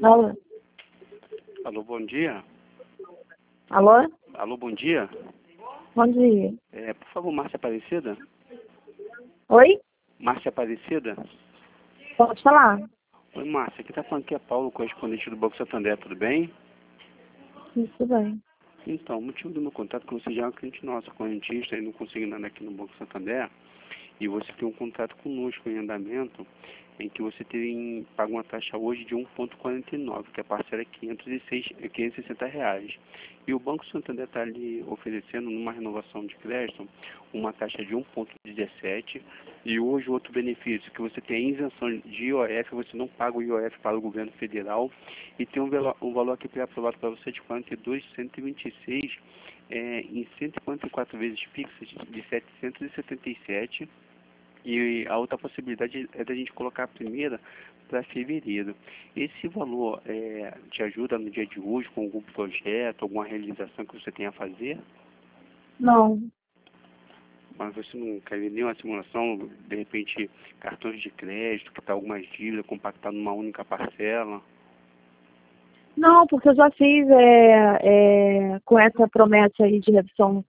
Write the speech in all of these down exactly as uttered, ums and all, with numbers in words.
Alô? Alô, bom dia. Alô? Alô, bom dia. Bom dia. É, por favor, Márcia Aparecida? Oi? Márcia Aparecida? Pode falar? Oi, Márcia. Aqui tá falando que é Paulo, correspondente do Banco Santander, tudo bem? Isso bem. Então, o motivo do meu contato é que você já é uma cliente nossa, correntista, e não consegue nada aqui no Banco Santander, e você tem um contrato conosco em andamento, em que você tem, paga uma taxa hoje de um vírgula quarenta e nove, que a parcela é quinhentos e seis, quinhentos e sessenta reais. E o Banco Santander está lhe oferecendo, numa renovação de crédito, uma taxa de um vírgula dezessete. E hoje outro benefício, que você tem a isenção de I O F, você não paga o I O F para o governo federal. E tem um, velo, um valor aqui pré-aprovado para você de quarenta e dois mil cento e vinte e seis, é, em cento e quarenta e quatro vezes fixas de setecentos e setenta e sete. E a outra possibilidade é da gente colocar a primeira para fevereiro. Esse valor é, te ajuda no dia de hoje com algum projeto, alguma realização que você tenha a fazer? Não. Mas você não quer ver nenhuma simulação, de repente, cartões de crédito, que está algumas dívidas, compactar numa única parcela? Não, porque eu já fiz é, é, com essa promessa aí de redução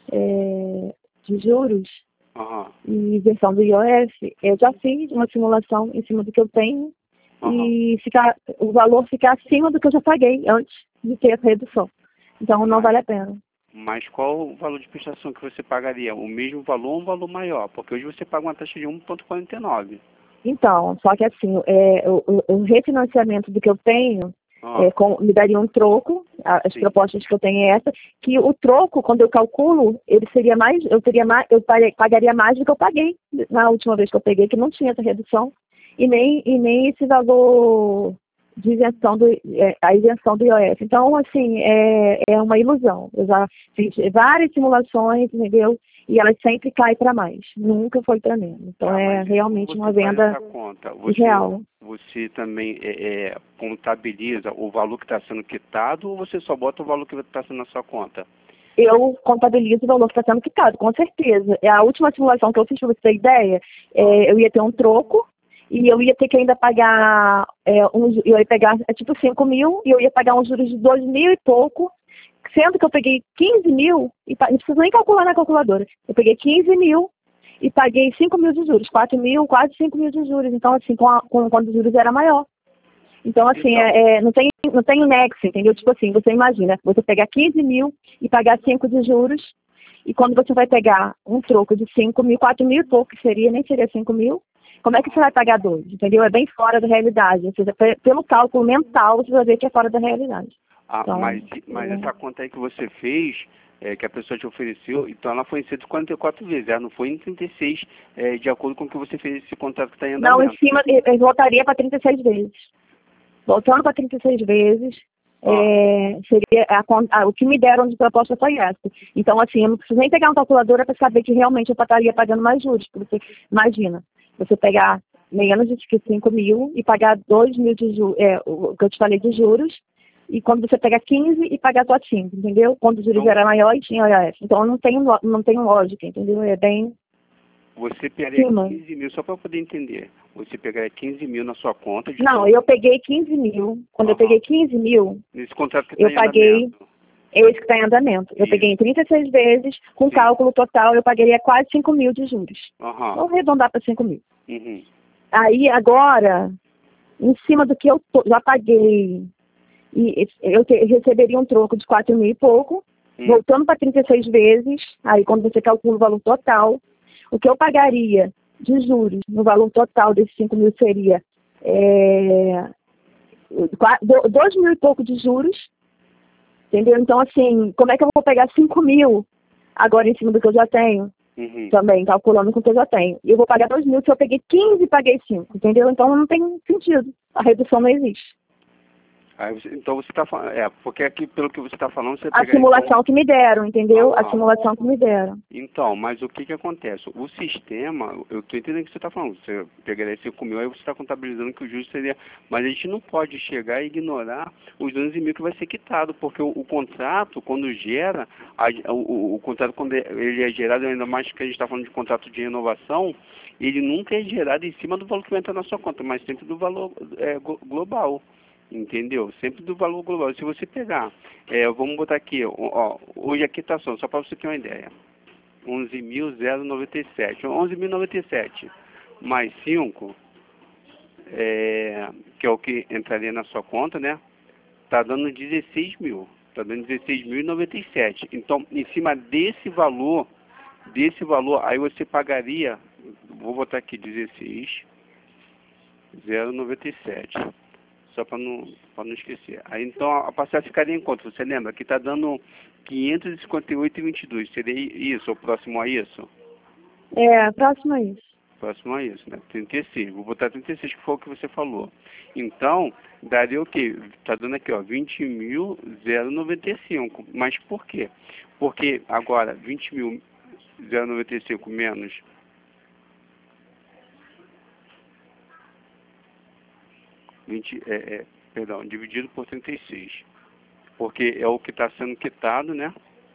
é, de juros Aham, e isenção do I O F, eu já fiz uma simulação em cima do que eu tenho aham. e ficar, o valor ficar acima do que eu já paguei antes de ter essa redução. Então não Mas, vale a pena. mas qual o valor de prestação que você pagaria? O mesmo valor ou um valor maior? Porque hoje você paga uma taxa de um vírgula quarenta e nove. Então, só que assim, é, o, o o refinanciamento do que eu tenho Ah, é, com, me daria um troco, a- as sim. propostas que eu tenho é essa, que o troco, quando eu calculo, ele seria mais, eu teria mais, eu pare- pagaria mais do que eu paguei na última vez que eu peguei, que não tinha essa redução, e nem, e nem esse valor de isenção do, é, a isenção do I O F. Então, assim, é, é uma ilusão. Eu já fiz várias simulações, entendeu? E elas sempre caem para mais. Nunca foi para menos. Então, Tá, é mas e como realmente você uma faz venda essa conta? Você, irreal. você também é, é, contabiliza o valor que está sendo quitado ou você só bota o valor que está sendo na sua conta? Eu contabilizo o valor que está sendo quitado, com certeza. É a última simulação que eu fiz, para você ter ideia, é, eu ia ter um troco e eu ia ter que ainda pagar, é, um, eu ia pegar é, tipo cinco mil e eu ia pagar uns juros de dois mil e pouco, sendo que eu peguei quinze mil, e pa- não preciso nem calcular na calculadora, eu peguei quinze mil e paguei cinco mil de juros, quatro mil, quase cinco mil de juros, então assim, com a, com, quando os juros era maior. Então, assim, Então, é, é, não tem, não tem nexo, entendeu? Tipo assim, você imagina, você pegar quinze mil e pagar cinco de juros, e quando você vai pegar um troco de cinco mil, quatro mil e pouco, que seria, nem seria cinco mil, como é que você vai pagar dois, entendeu? É bem fora da realidade. Ou seja, pe- pelo cálculo mental, você vai ver que é fora da realidade. ah, Então, mas, mas é, essa conta aí que você fez, é, que a pessoa te ofereceu, então ela foi em cento e quarenta e quatro vezes, ela não foi em trinta e seis, é, de acordo com o que você fez esse contrato que está em não, em andamento. cima, eu eu voltaria para trinta e seis vezes. Voltando para trinta e seis vezes, Ah, é, seria a, con- a, o que me deram de proposta foi essa. Então, assim, eu não preciso nem pegar uma calculadora para saber que realmente eu estaria pagando mais juros. Porque, imagina, você pegar menos de cinco mil e pagar dois mil de juros, é, o que eu te falei de juros, e quando você pegar quinze e pagar só cinco, entendeu? Quando os juros então, eram maior e tinha I O F. Então, não tem, lo- não tem lógica, entendeu? É bem você pegaria cima. quinze mil, só para eu poder entender, você pegaria quinze mil na sua conta de Não, todo, eu peguei quinze mil. Quando eu aham, peguei quinze mil, nesse contrato que está eu em paguei. andamento. É esse que está em andamento. Eu Isso, peguei em trinta e seis vezes, com sim, cálculo total, eu pagaria quase cinco mil de juros. aham, Vou arredondar para cinco mil. uhum. Aí, agora, em cima do que eu to- já paguei, e eu te- receberia um troco de quatro mil e pouco, Hum. voltando para trinta e seis vezes, aí quando você calcula o valor total, o que eu pagaria de juros no valor total desses cinco mil seria é, qua- do- dois mil e pouco de juros, entendeu? Então, assim, como é que eu vou pegar cinco mil agora em cima do que eu já tenho? Uhum. Também, calculando com o que eu já tenho. E eu vou pagar dois mil se eu peguei quinze e paguei cinco, entendeu? Então não tem sentido. A redução não existe. Aí você, então você está falando, é, porque aqui pelo que você está falando, você A pegaria então, simulação que me deram, entendeu? A aham. simulação que me deram. Então, mas o que que acontece? O sistema, eu estou entendendo o que você está falando, você pegaria cinco mil, aí você está contabilizando que o juros seria, mas a gente não pode chegar e ignorar os onze mil que vai ser quitado, porque o, o contrato, quando gera, a, o, o, o contrato, quando ele é gerado, ainda mais que a gente está falando de contrato de renovação, ele nunca é gerado em cima do valor que vai entrar na sua conta, mas sempre do valor é, glo- global. Entendeu? Sempre do valor global. Se você pegar, é, vamos botar aqui, ó, hoje a quitação, só para você ter uma ideia. onze mil e noventa e sete. onze mil e noventa e sete mais cinco, é, que é o que entraria na sua conta, né? Tá dando dezesseis mil. Tá dando dezesseis mil e noventa e sete. Então, em cima desse valor, desse valor, aí você pagaria, vou botar aqui dezesseis mil e noventa e sete. Só para não, para não esquecer. Aí então a passagem ficaria em quanto? Você lembra que está dando quinhentos e cinquenta e oito vírgula vinte e dois. Seria isso, ou próximo a isso? É, próximo a isso. Próximo a isso, né? trinta e seis. Vou botar trinta e seis, que foi o que você falou. Então, daria o quê? Está dando aqui, ó, vinte mil e noventa e cinco. Mas por quê? Porque agora, vinte mil e noventa e cinco menos vinte, é, é, perdão, dividido por trinta e seis. Porque é o que está sendo quitado, né?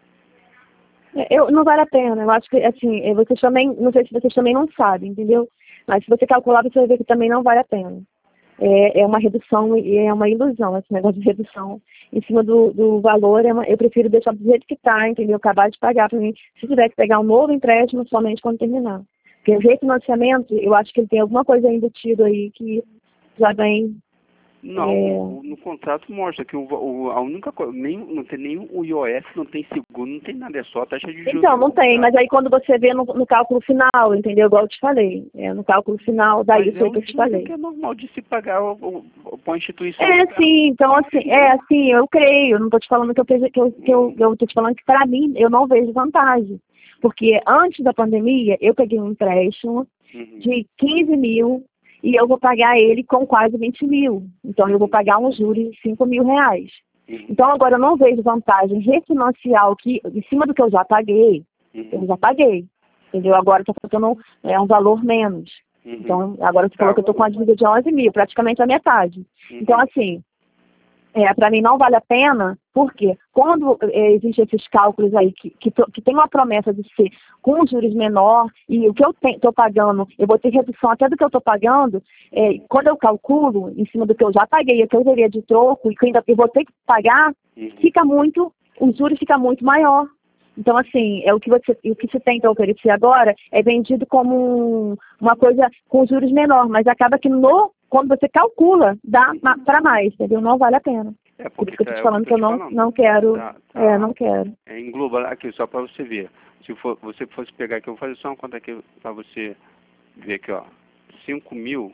Eu, não vale a pena. Eu acho que, assim, eh, vocês também, não sei se vocês também não sabem, entendeu? Mas se você calcular, você vai ver que também não vale a pena. É, é uma redução e é uma ilusão esse negócio de redução em cima do, do valor. É uma, eu prefiro deixar do jeito que está, entendeu? Acabar de pagar para mim. Se tiver que pegar um novo empréstimo, somente quando terminar. Porque o refinanciamento, eu acho que ele tem alguma coisa embutido aí que já vem. Não, É... no, no contrato mostra que o, o, a única coisa, nem, não tem nem o I O F, não tem seguro, não tem nada, é só a taxa de juros. Então, não tem, mas aí quando você vê no, no cálculo final, entendeu? Igual eu te falei, é, no cálculo final, daí isso é aí que eu te falei. que é normal de se pagar o, o, com a instituição. É, sim, então assim, é assim, eu creio, eu não estou te falando que eu vejo, que eu, que eu, eu tô te falando que para mim eu não vejo vantagem. Porque antes da pandemia, eu peguei um empréstimo Uhum. de quinze mil e eu vou pagar ele com quase vinte mil. Então eu vou pagar um juros de cinco mil reais. Uhum. Então agora eu não vejo vantagem refinanciar o que, em cima do que eu já paguei, Uhum. eu já paguei. Entendeu? Agora está faltando é, um valor menos. Uhum. Então, agora você Tá. falou que eu estou com a dívida de onze mil, praticamente a metade. Uhum. Então, assim, é, para mim não vale a pena, porque quando é, existem esses cálculos aí que, que, to, que tem uma promessa de ser com juros menor e o que eu estou pagando, eu vou ter redução até do que eu estou pagando, é, quando eu calculo em cima do que eu já paguei, o que eu teria de troco e que eu ainda eu vou ter que pagar, Uhum. fica muito, os juros fica muito maior. Então, assim, é o que você, o que se tem para oferecer agora é vendido como um, uma coisa com juros menor, mas acaba que no, quando você calcula, dá para mais, entendeu? Não vale a pena. É Por porque isso que eu tá, estou te é falando que eu não, falando. não quero, Tá, tá. é, não quero. É, engloba aqui, só para você ver. Se for, você fosse pegar aqui, eu vou fazer só uma conta aqui para você ver aqui, ó. cinco mil.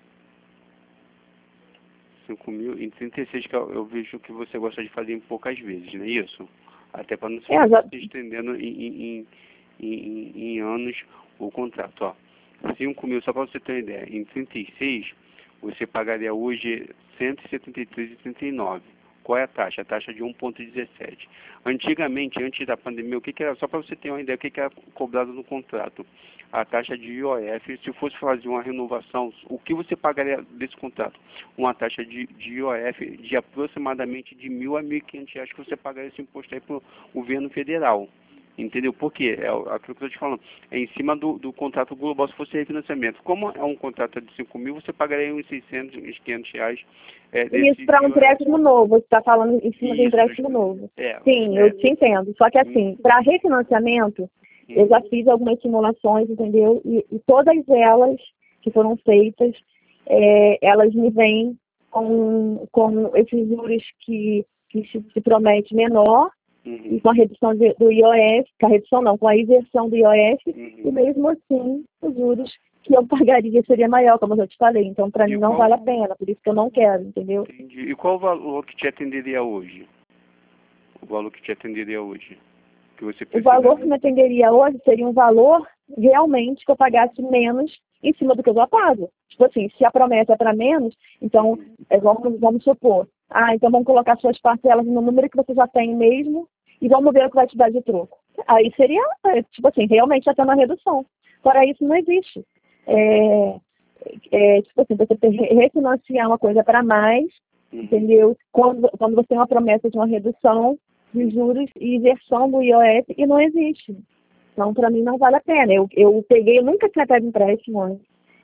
cinco mil em trinta e seis, que eu, eu vejo que você gosta de fazer em poucas vezes, não é isso? Até para não se É, já... se estendendo em, em, em, em, em anos o contrato, ó. cinco mil, só para você ter uma ideia, em trinta e seis, você pagaria hoje cento e setenta e três vírgula trinta e nove. Qual é a taxa? A taxa de um vírgula dezessete. Antigamente, antes da pandemia, o que, que era, só para você ter uma ideia, o que, que era cobrado no contrato? A taxa de I O F, se fosse fazer uma renovação, o que você pagaria desse contrato? Uma taxa de, de I O F de aproximadamente de mil a mil e quinhentos reais que você pagaria esse imposto aí para o governo federal. Entendeu? Por quê? É aquilo que eu estou te falando. É em cima do, do contrato global, se fosse refinanciamento. Como é um contrato de cinco mil, você pagaria uns seiscentos, uns quinhentos reais. É, Isso para um empréstimo novo, você está falando em cima Isso, do empréstimo novo. É, Sim, é, eu te entendo. Só que assim, para refinanciamento, hum. eu já fiz algumas simulações, entendeu? E, e todas elas que foram feitas, é, elas me vêm com, com esses juros que, que se, se promete menor, Uhum. e com a redução de, do I O F, com a redução não, com a isenção do I O F, Uhum. e mesmo assim os juros que eu pagaria seria maior, como eu já te falei. Então, para mim, não qual... vale a pena, por isso que eu não quero, entendeu? Entendi. E qual o valor que te atenderia hoje? O valor que te atenderia hoje? Que você O valor que me atenderia hoje seria um valor realmente que eu pagasse menos em cima do que eu já pago. Tipo assim, se a promessa é para menos, então, é, vamos, vamos supor, ah, então vamos colocar suas parcelas no número que você já tem mesmo e vamos ver o que vai te dar de troco. Aí seria, tipo assim, realmente já tem uma redução. Fora isso, não existe. É, é, tipo assim, você tem que refinanciar uma coisa para mais, uhum. entendeu? Quando, quando você tem uma promessa de uma redução de juros e inversão do I O F, e não existe. Então, para mim, não vale a pena. Eu, eu peguei, eu nunca tinha pego empréstimo antes.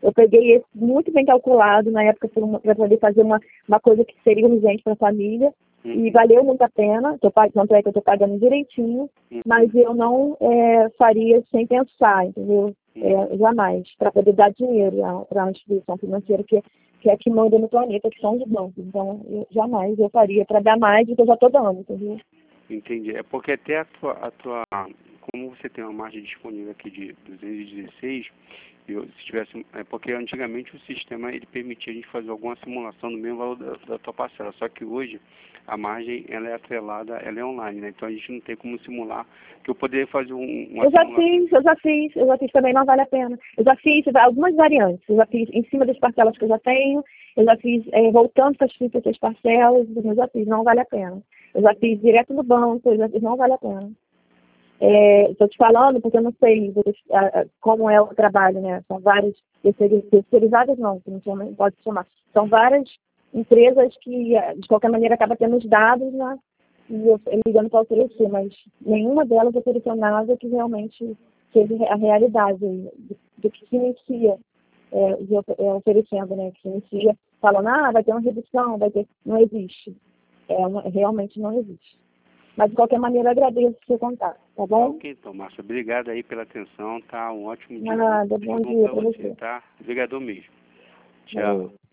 Eu peguei esse muito bem calculado na época para poder fazer uma, uma coisa que seria urgente para a família. Uhum. E valeu muito a pena, tô, tanto é que eu estou pagando direitinho, uhum. mas eu não é, faria sem pensar, entendeu? Uhum. É, jamais, para poder dar dinheiro para a instituição financeira que, que é que manda no planeta, que são os bancos. Então, eu, jamais eu faria para dar mais do que eu já estou dando, entendeu? Entendi. É porque até a tua, a tua, como você tem uma margem disponível aqui de duzentos e dezesseis, eu, se tivesse, é porque antigamente o sistema ele permitia a gente fazer alguma simulação do mesmo valor da, da tua parcela, só que hoje a margem ela é atrelada, ela é online, né? Então a gente não tem como simular, que eu poderia fazer um, uma Eu já simulação. fiz, eu já fiz, eu já fiz também, não vale a pena. Eu já fiz algumas variantes, eu já fiz em cima das parcelas que eu já tenho, eu já fiz é, voltando para as trinta e seis parcelas, eu já fiz, não vale a pena. Eu já fiz direto no banco, eu já fiz, não vale a pena. Estou é, te falando porque eu não sei como é o trabalho, né? São várias terceirizadas, não, que não pode chamar. São várias empresas que, de qualquer maneira, acabam tendo os dados, né? E eu, eu ligando para oferecer, mas nenhuma delas ofereceu nada que realmente seja a realidade do, do que se inicia é, de, é, oferecendo, né? Que se inicia falando, ah, vai ter uma redução, vai ter... Não existe. É, uma, realmente não existe. Mas, de qualquer maneira, agradeço o seu contato, tá bom? Ok, então, Márcia. Obrigado aí pela atenção, tá? Um ótimo dia. Nada, bom dia para você. Tá? Obrigadão mesmo. Tchau. Valeu.